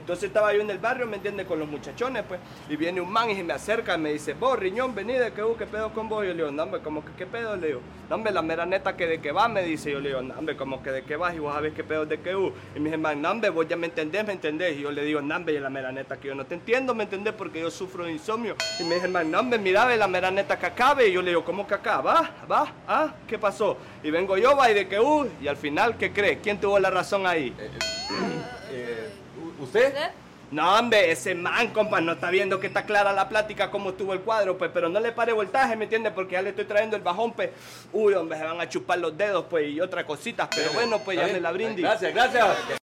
Entonces estaba yo en el barrio, ¿me entiendes? Con los muchachones, pues. Y viene un man y se me acerca y me dice, vos, riñón, vení de que ¿qué pedo con vos? Yo le digo, no, hombre, como que ¿qué pedo? Le digo, no, hombre, la mera neta que de que va, me dice. Yo le digo, no, hombre, como que de que vas y vos sabés qué pedo de que Y me dice, man, no, hombre, vos ya me entendés. Y yo le digo, no, hombre, la mera neta que yo no te entiendo, ¿me entendés? Porque yo sufro de insomnio. Y me dice, man, no, hombre, mira, ve la mera neta que acabe. Y yo le digo, ¿cómo que acá? ¿Qué pasó? Y vengo yo, va, y de que y al final, ¿qué cree? ¿Quién tuvo la razón ahí? ¿Usted? No, hombre, ese man, compa, no está viendo que está clara la plática, cómo estuvo el cuadro, pues, pero no le pare voltaje, ¿me entiende? Porque ya le estoy trayendo el bajón, pues, hombre, se van a chupar los dedos, pues, y otras cositas, pero bueno, pues, ya me la brindis. Gracias.